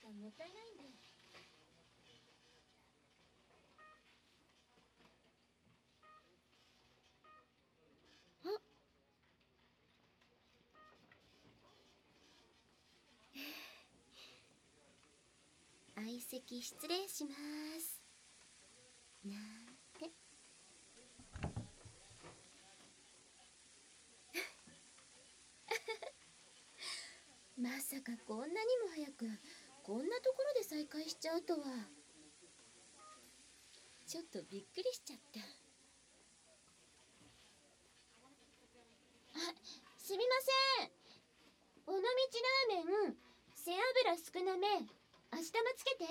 もったいないんで。相席失礼します。なんて。まさかこんなにも早くこんなところで再会しちゃうとは。ちょっとびっくりしちゃった。あ、すみません。尾道ラーメン背脂少なめ、明日もつけて。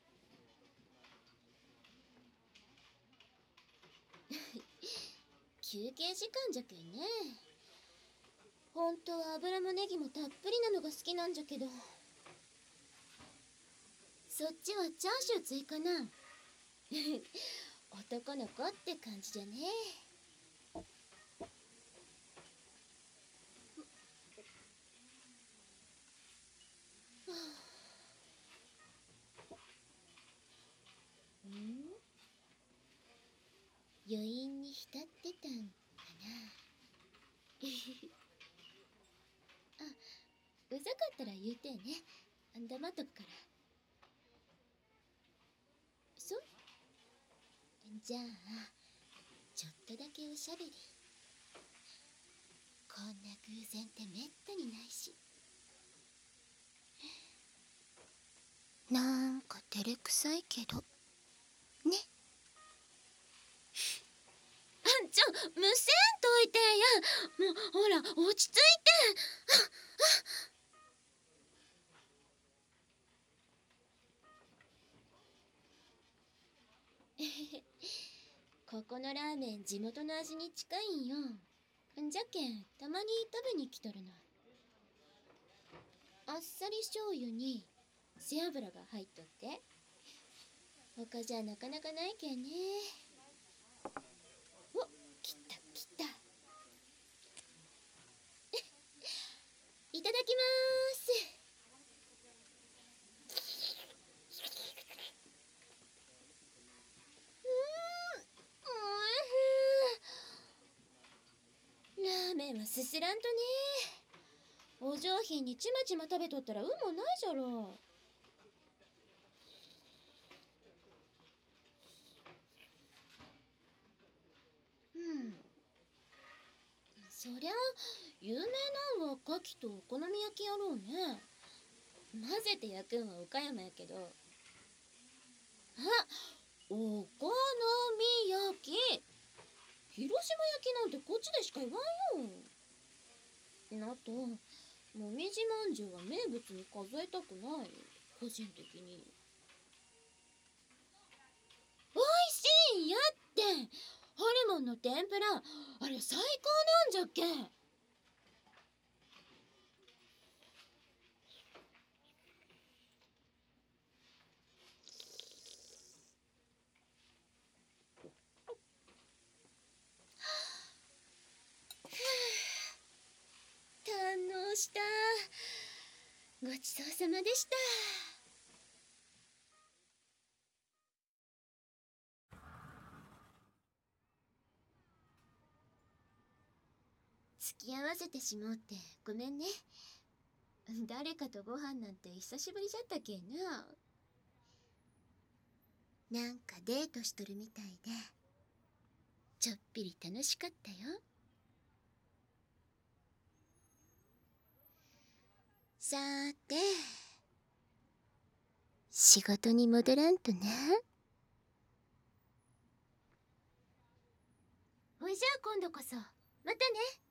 休憩時間じゃけんね。本当は油もネギもたっぷりなのが好きなんじゃけど。そっちはチャーシュー追加な。男の子って感じじゃね。余韻に浸ってたんかな。あ、うざかったら言うてね。黙っとくから。そう。じゃあちょっとだけおしゃべり。こんな偶然ってめったにないし。なんか照れくさいけどね。むせんといてや。もうほら落ち着いて。ここのラーメン地元の味に近いんよ。じゃけんたまに食べに来とるの。あっさり醤油に背脂が入っとって他じゃなかなかないけんね。お、来た来た。いただきまーす。ラーメンはすすらんとね。お上品にちまちま食べとったら運もないじゃろ。そりゃ有名なんは牡蠣とお好み焼きやろうね。混ぜて焼くんは岡山やけど。あ、お好み焼き。広島焼きなんてこっちでしか言わんよ。あともみじまんじゅうは名物に数えたくない、個人的に。おいしいんやって。ホルモンの天ぷらあれ最高なんじゃっけ。堪能した。ごちそうさまでした。付き合わせてしもうってごめんね。誰かとご飯なんて久しぶりじゃったけんな。なんかデートしとるみたいでちょっぴり楽しかったよ。さーて仕事に戻らんとな。ほいじゃあ今度こそまたね。